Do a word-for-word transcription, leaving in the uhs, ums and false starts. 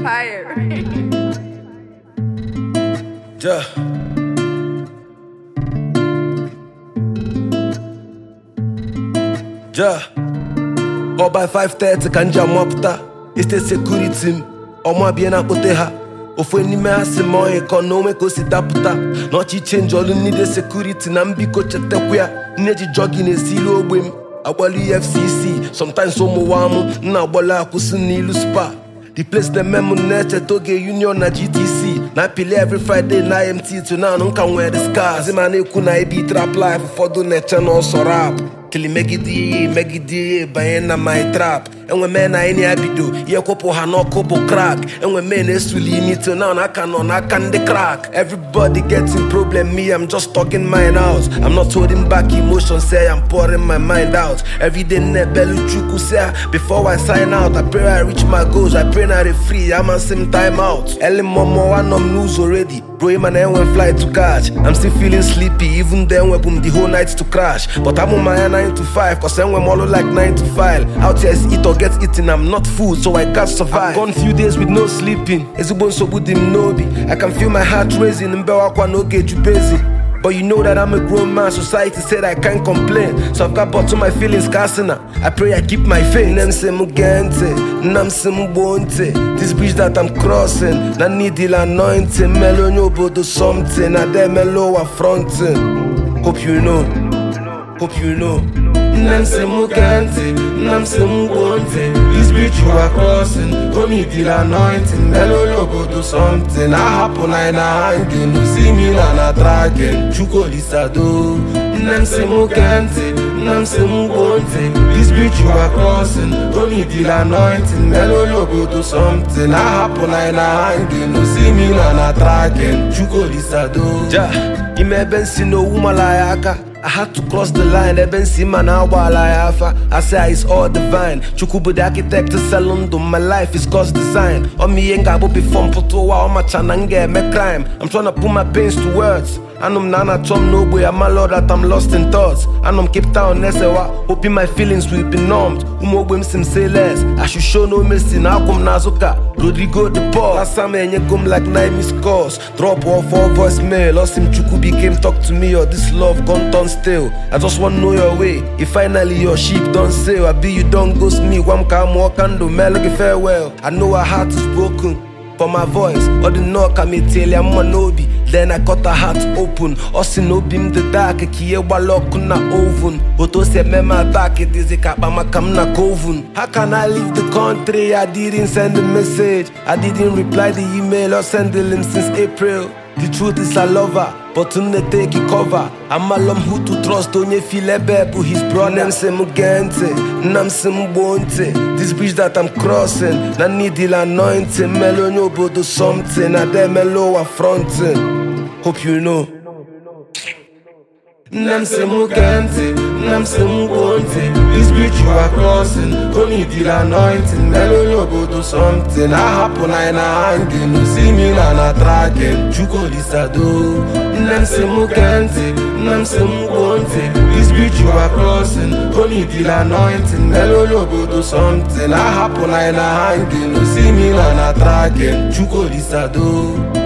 Fire. Yeah. Yeah. All by five thirty can jam up ta. It's the security team. Omo bien apote ha. Ofu enime asi mo economic o si daputa. No chi change all need the security na mbiko chetekwa ya. Neji jogging esilo ogbem. Agbali F C C. Sometimes omo wamu na agbola akusi nilu spa. The place the memo net Toge Union na G T C. Na pile every Friday na M T to now no can wear the scars. Zimane kuna ibi trap life for do necha no so rap. Kili megidi megidi bayen na my trap. And when men na any abido, ye kopo hano kobo crack. And when men is really me to now I can on I can the crack. Everybody getting problem, me I'm just talking mine out. I'm not holding back emotions, say I'm pouring my mind out. Every day ne belu chuku say before I sign out. I pray I reach my goals, I pray I free, I'm on some time out. Early momo one on news already. Bro, man, I went fly to catch. I'm still feeling sleepy, even then we boom the whole night to crash. But I'm on my nine to five, cause I'm all like nine to five. Out here is eat or get eaten, I'm not food, so I can't survive. I've gone few days with no sleeping. Ezubon so good in Nobi. I can feel my heart raising in Bewakwa no get you busy. But you know that I'm a grown man, society said I can't complain. So I've got bought to my feelings, Kasina. I pray I keep my faith. Nemse mugente, namse mubonte. This bridge that I'm crossing, na need the anointing. Melo nyobo do something, na de melo affronting. Hope you know, hope you know. Namse mugente, namse mubonte. This bridge you are crossing, don't need the anointing. Melo nyobo do something. I happen I na hanging, you see me na na dragging. Chuko lisado, namse mugente, namse mubonte. This bridge you are crossing, don't need the anointing. Melo nyobo do something. I happen I na hanging, you see me na na dragging. Chuko lisado. Ja, ime bensi no umalayaka. I had to cross the line, Eben Sima na wala yafa. I say it's all divine. Chukubu the architect to Salondo, my life is God's design. On me ain't got be fun photo wa on my chanange me crime. I'm trying to put my pains to words. And I'm nana chum no way, I'm a lord that I'm lost in thoughts. And I'm Cape Town, Nesewa, hoping my feelings will be numbed. Umo wim sim say less. I should show no mercy, now come Nazuka. Rodrigo the Paul. Last time I come like nine missed calls. Drop off all voicemail. Lost him Chukubi came talk to me, or this love gone turn still. I just want to know your way. If finally your sheep don't sail, I be you don't ghost me. One come walk and do melody farewell. I know her heart is broken. For my voice, or the knock I me tell you I'm Manobi. Then I cut her heart open. Osinobim the dark, kiye walok na oven. Oto se mema attack it is a kapama kam na koven. How can I leave the country? I didn't send a message. I didn't reply the email or send the link since April. The truth is I love her, but when they take it cover, I'm a lum who to trust, don't you feel a baby, his brother. Namse mugente, namse mubonte. This bridge that I'm crossing, na need the anointing. Melo nyobo do something, na de melo affronting. Hope you know. Namse mugente, namse mubonte. This bridge you are crossing, don't need the anointing. Melo nyobo do something. I happen I na hanging, you see me na na dragging. Chuko lisado, namse mugente, namse mubonte. This bridge you are crossing, don't need the anointing. Melo nyobo do something. I happen I na hanging, you see me na na dragging. Chuko lisado.